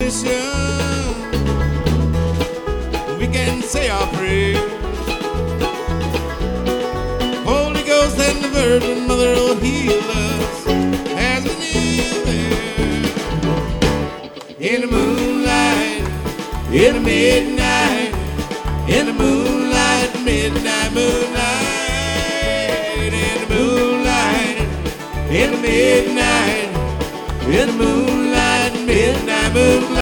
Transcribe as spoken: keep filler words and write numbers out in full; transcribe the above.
tradition, we can say our prayers. Holy Ghost and the Virgin Mother will heal us as we kneel there in the moonlight, in the midnight, in the moonlight, midnight moonlight, in the moonlight, in the midnight, in the moonlight, midnight moonlight.